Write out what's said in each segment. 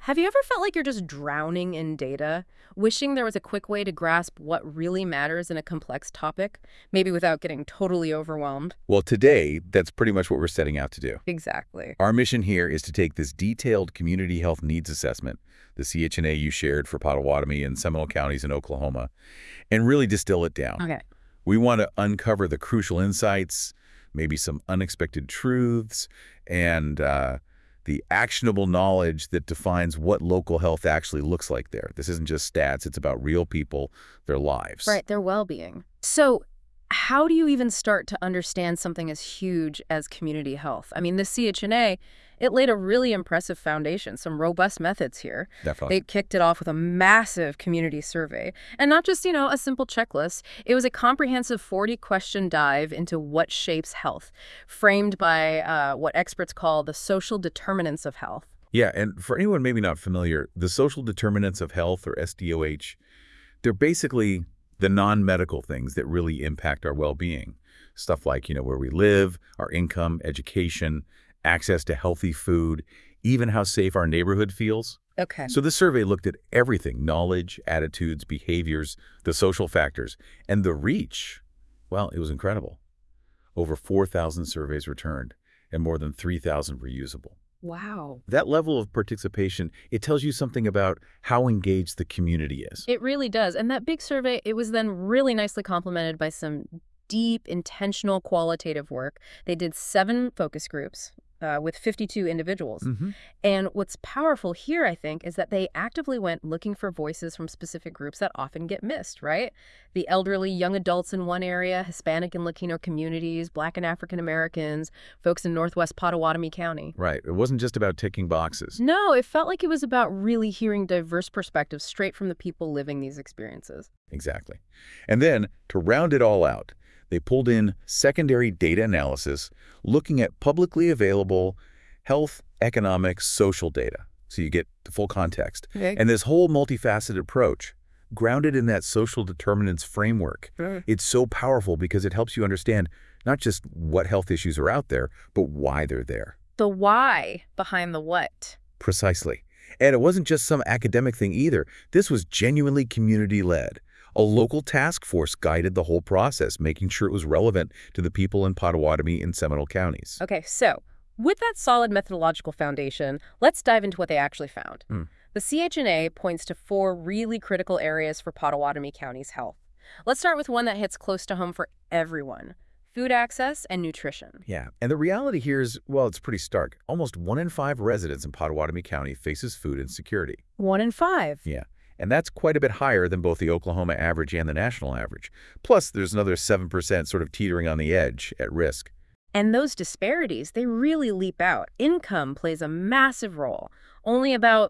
Have you ever felt like you're just drowning in data, wishing there was a quick way to grasp what really matters in a complex topic, maybe without getting totally overwhelmed? Well, today, that's pretty much what we're setting out to do. Exactly. Our mission here is to take this detailed community health needs assessment, the CHNA you shared for Potawatomi and Seminole counties in Oklahoma, and really distill it down. Okay. We want to uncover the crucial insights, maybe some unexpected truths, and the actionable knowledge that defines what local health actually looks like there. This isn't just stats, it's about real people, their lives. Right, their well-being. So how do you even start to understand something as huge as community health? I mean, the CHNA, it laid a really impressive foundation, some robust methods here. Definitely. They kicked it off with a massive community survey. And not just, a simple checklist. It was a comprehensive 40-question dive into what shapes health, framed by what experts call the social determinants of health. Yeah, and for anyone maybe not familiar, the social determinants of health, or SDOH, they're basically the non-medical things that really impact our well-being. Stuff like, where we live, our income, education, access to healthy food, even how safe our neighborhood feels. Okay. So this survey looked at everything: knowledge, attitudes, behaviors, the social factors, and the reach. Well, it was incredible. Over 4,000 surveys returned, and more than 3,000 were usable. Wow. That level of participation, it tells you something about how engaged the community is. It really does. And that big survey, it was then really nicely complemented by some deep, intentional, qualitative work. They did 7 focus groups with 52 individuals. And what's powerful here, I think, is that they actively went looking for voices from specific groups that often get missed, right? The elderly, young adults in one area, Hispanic and Latino communities, Black and African Americans, folks in Northwest Potawatomi County. Right. It wasn't just about ticking boxes. No, it felt like it was about really hearing diverse perspectives straight from the people living these experiences. Exactly. And then, to round it all out, they pulled in secondary data analysis looking at publicly available health, economic, social data. So you get the full context. Okay. And this whole multifaceted approach, grounded in that social determinants framework, it's so powerful because it helps you understand not just what health issues are out there, but why they're there. The why behind the what. Precisely. And it wasn't just some academic thing either. This was genuinely community-led. A local task force guided the whole process, making sure it was relevant to the people in Potawatomi and Seminole counties. Okay, so with that solid methodological foundation, let's dive into what they actually found. The CHNA points to 4 really critical areas for Potawatomi County's health. Let's start with one that hits close to home for everyone: food access and nutrition. Yeah, and the reality here is, well, it's pretty stark. Almost 1 in 5 residents in Potawatomi County faces food insecurity. 1 in 5. Yeah, and that's quite a bit higher than both the Oklahoma average and the national average. Plus, there's another 7% sort of teetering on the edge at risk. And those disparities, they really leap out. Income plays a massive role. Only about,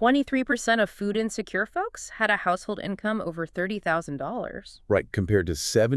23% of food insecure folks had a household income over $30,000. Right, compared to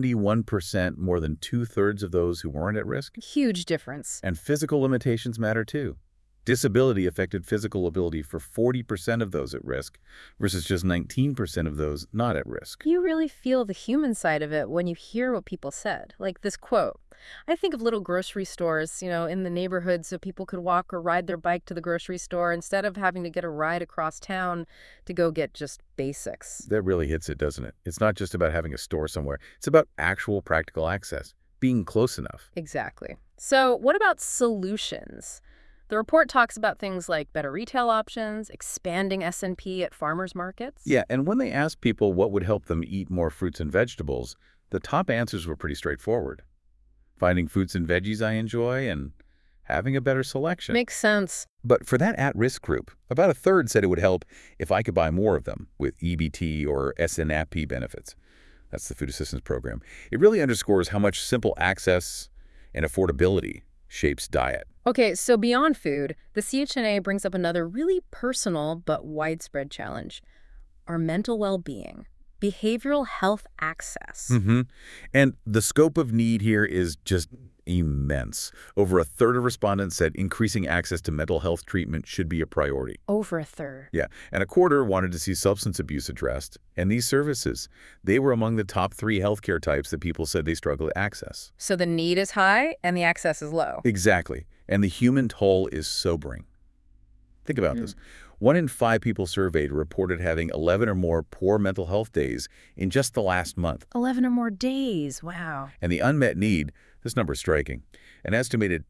71%, more than 2/3 of those who weren't at risk. Huge difference. And physical limitations matter too. Disability affected physical ability for 40% of those at risk versus just 19% of those not at risk. You really feel the human side of it when you hear what people said. Like this quote: I think of little grocery stores, in the neighborhood so people could walk or ride their bike to the grocery store instead of having to get a ride across town to go get just basics. That really hits it, doesn't it? It's not just about having a store somewhere. It's about actual practical access, being close enough. Exactly. So what about solutions? The report talks about things like better retail options, expanding S&P at farmers markets. Yeah, and when they asked people what would help them eat more fruits and vegetables, the top answers were pretty straightforward. Finding fruits and veggies I enjoy and having a better selection. Makes sense. But for that at-risk group, about a third said it would help if I could buy more of them with EBT or SNAP benefits. That's the Food Assistance Program. It really underscores how much simple access and affordability shapes diet. Okay, so beyond food, the CHNA brings up another really personal but widespread challenge: our mental well-being, behavioral health access. And the scope of need here is just immense. Over a third of respondents said increasing access to mental health treatment should be a priority. Over a third. Yeah, and a quarter wanted to see substance abuse addressed. And these services, they were among the top 3 healthcare types that people said they struggle to access. So the need is high and the access is low. Exactly. And the human toll is sobering. Think about this. 1 in 5 people surveyed reported having 11 or more poor mental health days in just the last month. 11 or more days. Wow. And the unmet need, this number is striking. An estimated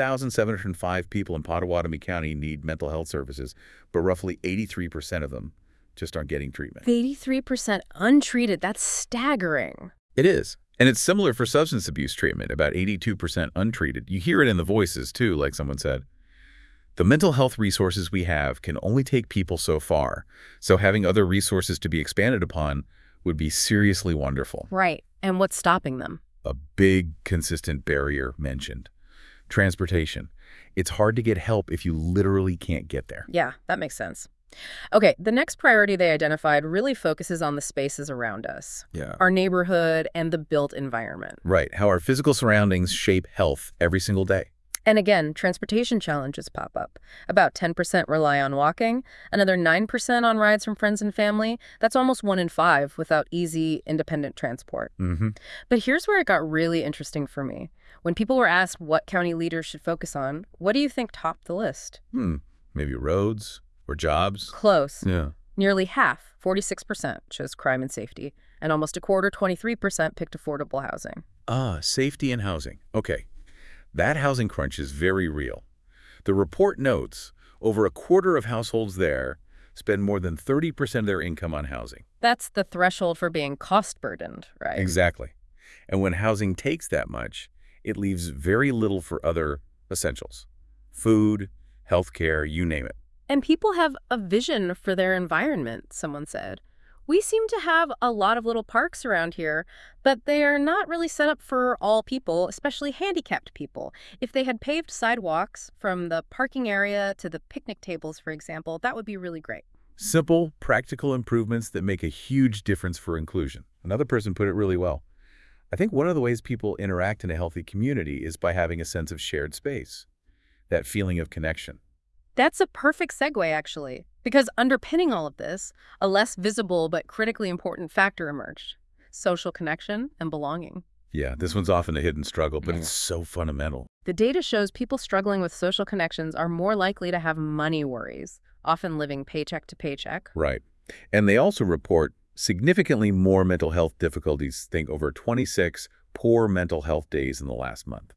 10,705 people in Pottawatomie County need mental health services, but roughly 83% of them just aren't getting treatment. 83% untreated. That's staggering. It is. And it's similar for substance abuse treatment, about 82% untreated. You hear it in the voices, too, like someone said. The mental health resources we have can only take people so far, so having other resources to be expanded upon would be seriously wonderful. Right. And what's stopping them? A big, consistent barrier mentioned. Transportation. It's hard to get help if you literally can't get there. Yeah, that makes sense. Okay, the next priority they identified really focuses on the spaces around us. Yeah. Our neighborhood and the built environment. Right. How our physical surroundings shape health every single day. And again, transportation challenges pop up. About 10% rely on walking, another 9% on rides from friends and family. That's almost 1 in 5 without easy, independent transport. But here's where it got really interesting for me. When people were asked what county leaders should focus on, what do you think topped the list? Maybe roads or jobs? Close. Yeah. Nearly half, 46%, chose crime and safety, and almost a quarter, 23%, picked affordable housing. Safety and housing. Okay. That housing crunch is very real. The report notes over a quarter of households there spend more than 30% of their income on housing. That's the threshold for being cost-burdened, right? Exactly. And when housing takes that much, it leaves very little for other essentials. Food, healthcare, you name it. And people have a vision for their environment, someone said. We seem to have a lot of little parks around here, but they are not really set up for all people, especially handicapped people. If they had paved sidewalks from the parking area to the picnic tables, for example, that would be really great. Simple, practical improvements that make a huge difference for inclusion. Another person put it really well. I think one of the ways people interact in a healthy community is by having a sense of shared space, that feeling of connection. That's a perfect segue, actually, because underpinning all of this, a less visible but critically important factor emerged: social connection and belonging. Yeah, this one's often a hidden struggle, but it's so fundamental. The data shows people struggling with social connections are more likely to have money worries, often living paycheck to paycheck. Right. And they also report significantly more mental health difficulties, think over 26 poor mental health days in the last month.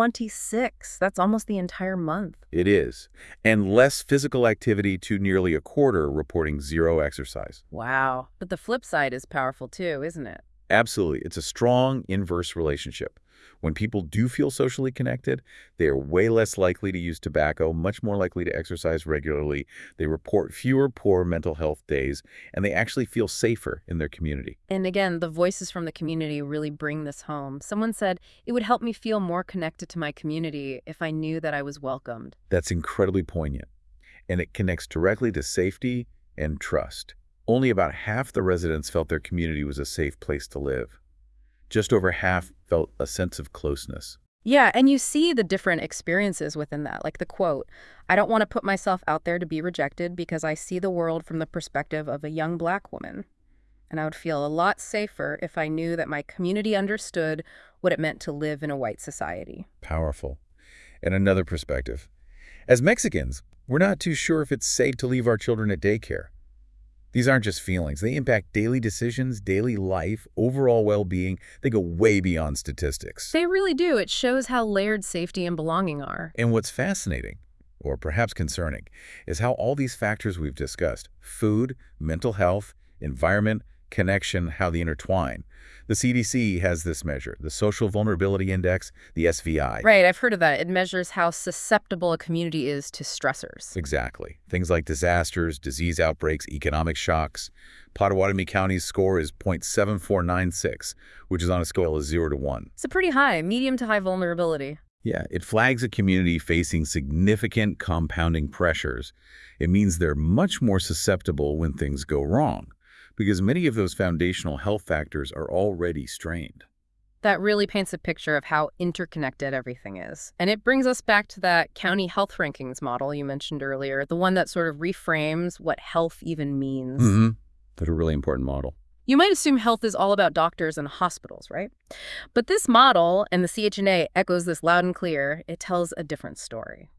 26. That's almost the entire month. It is. And less physical activity to nearly a quarter reporting 0 exercise. Wow. But the flip side is powerful too, isn't it? Absolutely. It's a strong inverse relationship. When people do feel socially connected, they are way less likely to use tobacco, much more likely to exercise regularly. They report fewer poor mental health days, and they actually feel safer in their community. And again, the voices from the community really bring this home. Someone said, it would help me feel more connected to my community if I knew that I was welcomed. That's incredibly poignant, and it connects directly to safety and trust. Only about half the residents felt their community was a safe place to live. Just over half felt a sense of closeness. Yeah, and you see the different experiences within that, like the quote, "I don't want to put myself out there to be rejected because I see the world from the perspective of a young Black woman. And I would feel a lot safer if I knew that my community understood what it meant to live in a white society." Powerful. And another perspective. As Mexicans, we're not too sure if it's safe to leave our children at daycare. These aren't just feelings. They impact daily decisions, daily life, overall well-being. They go way beyond statistics. They really do. It shows how layered safety and belonging are. And what's fascinating, or perhaps concerning, is how all these factors we've discussed, food, mental health, environment, connection, how they intertwine. The CDC has this measure, the Social Vulnerability Index, the SVI. Right, I've heard of that. It measures how susceptible a community is to stressors. Exactly. Things like disasters, disease outbreaks, economic shocks. Pottawatomie County's score is 0.7496, which is on a scale of 0 to 1. It's a pretty high, medium to high vulnerability. Yeah, it flags a community facing significant compounding pressures. It means they're much more susceptible when things go wrong, because many of those foundational health factors are already strained. That really paints a picture of how interconnected everything is. And it brings us back to that county health rankings model you mentioned earlier, the one that sort of reframes what health even means. That's a really important model. You might assume health is all about doctors and hospitals, right? But this model, and the CHNA echoes this loud and clear, it tells a different story.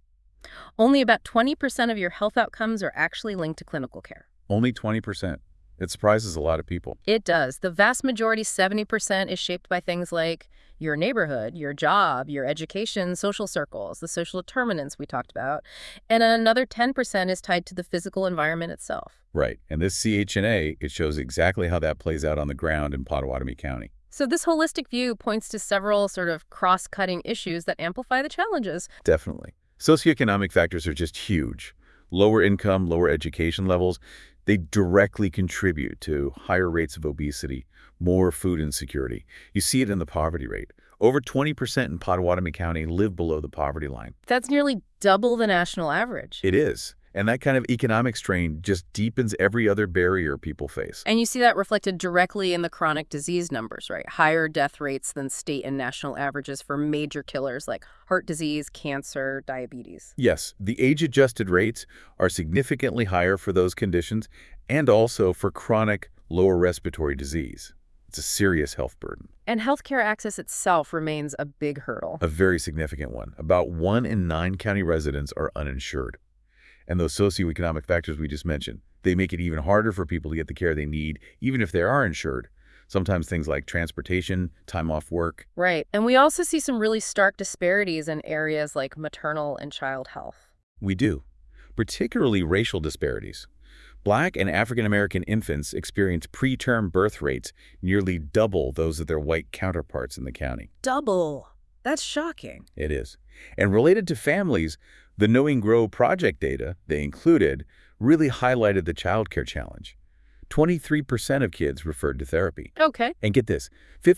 Only about 20% of your health outcomes are actually linked to clinical care. Only 20%. It surprises a lot of people. It does. The vast majority, 70%, is shaped by things like your neighborhood, your job, your education, social circles, the social determinants we talked about, and another 10% is tied to the physical environment itself. Right. And this CHNA, it shows exactly how that plays out on the ground in Pottawatomie County. So this holistic view points to several sort of cross-cutting issues that amplify the challenges. Definitely. Socioeconomic factors are just huge. Lower income, lower education levels, they directly contribute to higher rates of obesity, more food insecurity. You see it in the poverty rate. Over 20% in Pottawatomie County live below the poverty line. That's nearly double the national average. It is. And that kind of economic strain just deepens every other barrier people face. And you see that reflected directly in the chronic disease numbers, right? Higher death rates than state and national averages for major killers like heart disease, cancer, diabetes. Yes, the age-adjusted rates are significantly higher for those conditions and also for chronic lower respiratory disease. It's a serious health burden. And healthcare access itself remains a big hurdle. A very significant one. About 1 in 9 county residents are uninsured. And those socioeconomic factors we just mentioned, they make it even harder for people to get the care they need, even if they are insured. Sometimes things like transportation, time off work. Right. And we also see some really stark disparities in areas like maternal and child health. We do, particularly racial disparities. Black and African American infants experience preterm birth rates nearly double those of their white counterparts in the county. Double. That's shocking. It is. And related to families, the Knowing Grow project data they included really highlighted the childcare challenge. 23% of kids referred to therapy. Okay. And get this,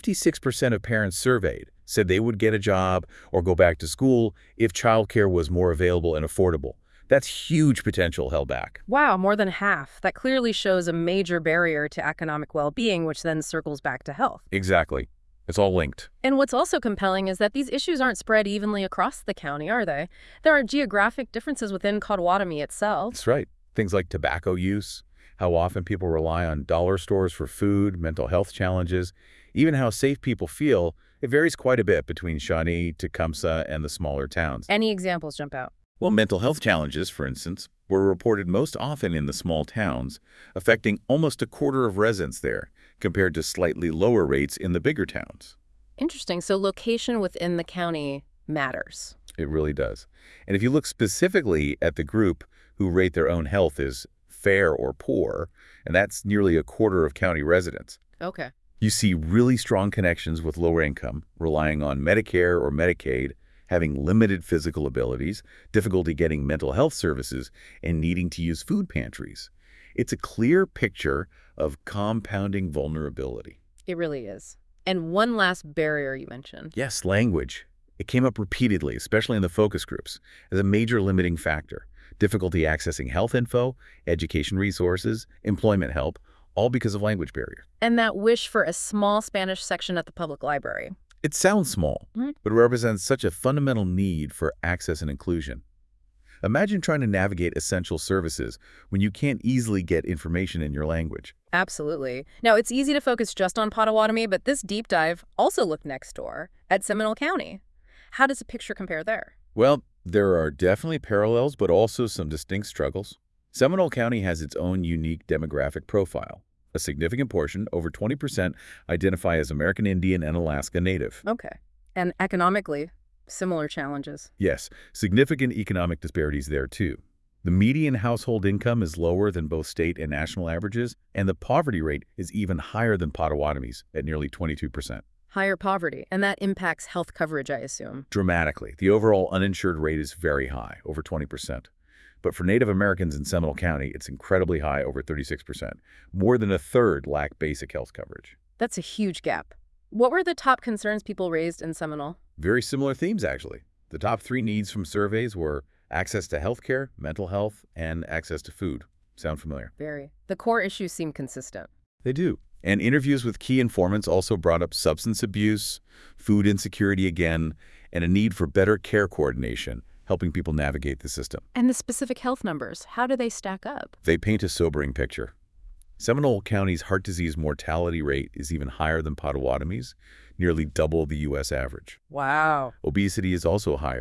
56% of parents surveyed said they would get a job or go back to school if childcare was more available and affordable. That's huge potential held back. Wow, more than half. That clearly shows a major barrier to economic well-being, which then circles back to health. Exactly. It's all linked. And what's also compelling is that these issues aren't spread evenly across the county, are they? There are geographic differences within Pottawatomie itself. That's right. Things like tobacco use, how often people rely on dollar stores for food, mental health challenges, even how safe people feel, it varies quite a bit between Shawnee, Tecumseh, and the smaller towns. Any examples jump out? Well, mental health challenges, for instance, were reported most often in the small towns, affecting almost a quarter of residents there, compared to slightly lower rates in the bigger towns. Interesting. So location within the county matters. It really does. And if you look specifically at the group who rate their own health as fair or poor, and that's nearly a quarter of county residents, Okay. you see really strong connections with lower income, relying on Medicare or Medicaid, having limited physical abilities, difficulty getting mental health services, and needing to use food pantries. It's a clear picture of compounding vulnerability. It really is. And one last barrier you mentioned. Yes, language. It came up repeatedly, especially in the focus groups, as a major limiting factor. Difficulty accessing health info, education resources, employment help, all because of language barrier. And that wish for a small Spanish section at the public library. It sounds small, but represents such a fundamental need for access and inclusion. Imagine trying to navigate essential services when you can't easily get information in your language. Absolutely. Now, it's easy to focus just on Pottawatomie, but this deep dive also looked next door at Seminole County. How does the picture compare there? Well, there are definitely parallels, but also some distinct struggles. Seminole County has its own unique demographic profile. A significant portion, over 20%, identify as American Indian and Alaska Native. Okay. And economically, similar challenges. Yes, significant economic disparities there, too. The median household income is lower than both state and national averages, and the poverty rate is even higher than Pottawatomie's at nearly 22%. Higher poverty, and that impacts health coverage, I assume. Dramatically. The overall uninsured rate is very high, over 20%. But for Native Americans in Seminole County, it's incredibly high, over 36%. More than a third lack basic health coverage. That's a huge gap. What were the top concerns people raised in Seminole? Very similar themes, actually. The top 3 needs from surveys were access to health care, mental health, and access to food. Sound familiar? Very. The core issues seem consistent. They do. And interviews with key informants also brought up substance abuse, food insecurity again, and a need for better care coordination, helping people navigate the system. And the specific health numbers, how do they stack up? They paint a sobering picture. Seminole County's heart disease mortality rate is even higher than Pottawatomie's, nearly double the U.S. average. Wow. Obesity is also higher,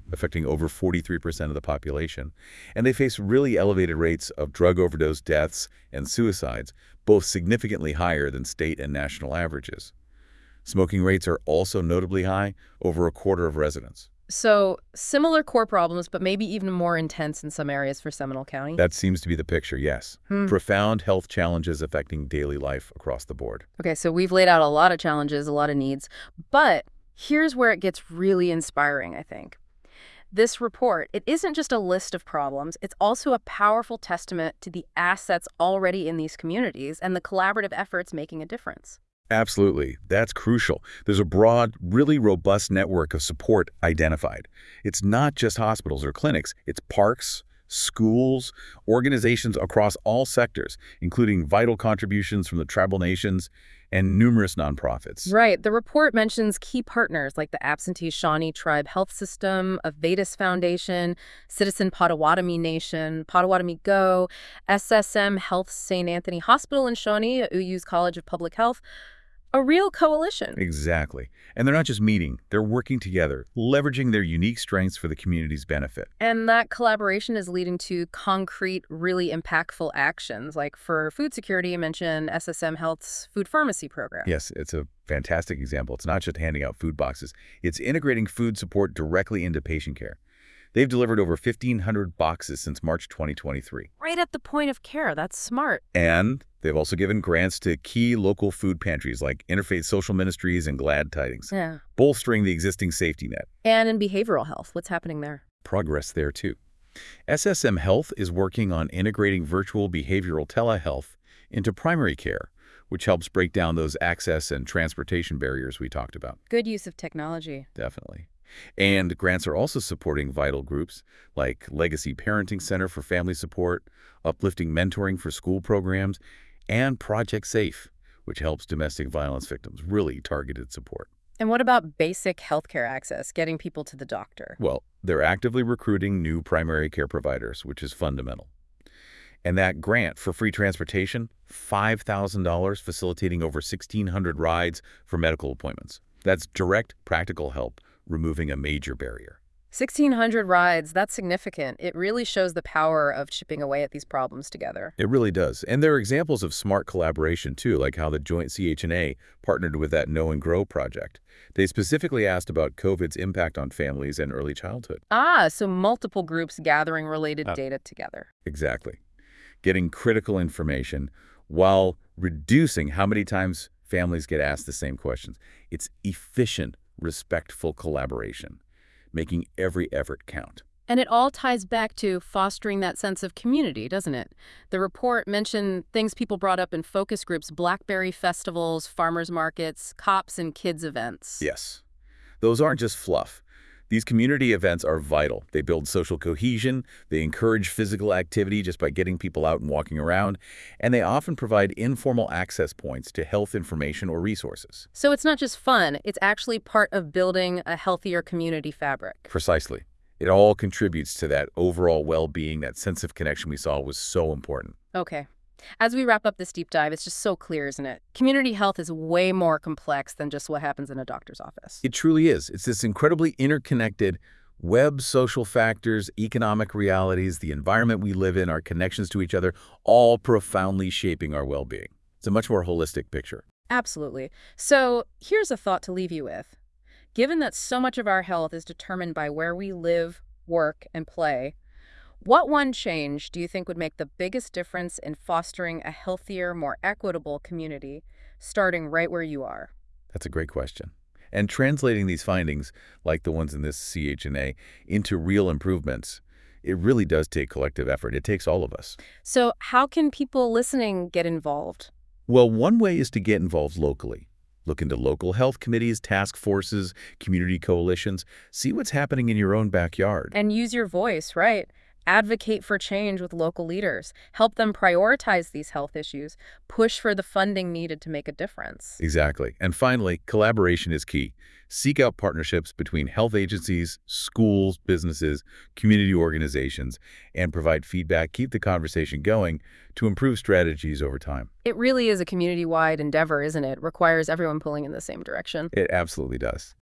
affecting over 43% of the population. And they face really elevated rates of drug overdose deaths and suicides, both significantly higher than state and national averages. Smoking rates are also notably high, over a quarter of residents. So similar core problems, but maybe even more intense in some areas for Seminole County? That seems to be the picture, yes. Profound health challenges affecting daily life across the board. Okay, so we've laid out a lot of challenges, a lot of needs, but here's where it gets really inspiring, I think. This report, it isn't just a list of problems, it's also a powerful testament to the assets already in these communities and the collaborative efforts making a difference. Absolutely. That's crucial. There's a broad, really robust network of support identified. It's not just hospitals or clinics. It's parks, schools, organizations across all sectors, including vital contributions from the tribal nations and numerous nonprofits. Right. The report mentions key partners like the Absentee Shawnee Tribe Health System, Avedis Foundation, Citizen Potawatomi Nation, Potawatomi Go, SSM Health St. Anthony Hospital in Shawnee, UU's College of Public Health. A real coalition. Exactly. And they're not just meeting, they're working together, leveraging their unique strengths for the community's benefit. And that collaboration is leading to concrete, really impactful actions. Like for food security, you mentioned SSM Health's food pharmacy program. Yes, it's a fantastic example. It's not just handing out food boxes. It's integrating food support directly into patient care. They've delivered over 1,500 boxes since March 2023. Right at the point of care. That's smart. And they've also given grants to key local food pantries like Interfaith Social Ministries and Glad Tidings, bolstering the existing safety net. And in behavioral health, what's happening there? Progress there, too. SSM Health is working on integrating virtual behavioral telehealth into primary care, which helps break down those access and transportation barriers we talked about. Good use of technology. Definitely. And grants are also supporting vital groups like Legacy Parenting Center for Family Support, Uplifting Mentoring for School Programs, and Project Safe, which helps domestic violence victims. Really targeted support. And what about basic healthcare access, getting people to the doctor? Well, they're actively recruiting new primary care providers, which is fundamental. And that grant for free transportation, $5,000 facilitating over 1,600 rides for medical appointments. That's direct, practical help, removing a major barrier. 1,600 rides, that's significant. It really shows the power of chipping away at these problems together. It really does. And there are examples of smart collaboration, too, like how the joint CHNA partnered with that Know and Grow project. They specifically asked about COVID's impact on families and early childhood. So multiple groups gathering related data together. Exactly. Getting critical information while reducing how many times families get asked the same questions. It's efficient, respectful collaboration, making every effort count. And it all ties back to fostering that sense of community, doesn't it? The report mentioned things people brought up in focus groups, Blackberry festivals, farmers markets, cops and kids events. Yes. Those aren't just fluff. These community events are vital. They build social cohesion, they encourage physical activity just by getting people out and walking around, and they often provide informal access points to health information or resources. So it's not just fun, it's actually part of building a healthier community fabric. Precisely. It all contributes to that overall well-being. That sense of connection we saw was so important. Okay. As we wrap up this deep dive, it's just so clear, isn't it? Community health is way more complex than just what happens in a doctor's office. It truly is. It's this incredibly interconnected web, social factors, economic realities, the environment we live in, our connections to each other, all profoundly shaping our well-being. It's a much more holistic picture. Absolutely. So here's a thought to leave you with. Given that so much of our health is determined by where we live, work, and play, what one change do you think would make the biggest difference in fostering a healthier, more equitable community, starting right where you are? That's a great question. And translating these findings, like the ones in this CHNA, into real improvements, it really does take collective effort. It takes all of us. So how can people listening get involved? Well, one way is to get involved locally. Look into local health committees, task forces, community coalitions. See what's happening in your own backyard. And use your voice, right? Advocate for change with local leaders. Help them prioritize these health issues. Push for the funding needed to make a difference. Exactly. And finally, collaboration is key. Seek out partnerships between health agencies, schools, businesses, community organizations, and provide feedback. Keep the conversation going to improve strategies over time. It really is a community-wide endeavor, isn't it? Requires everyone pulling in the same direction. It absolutely does.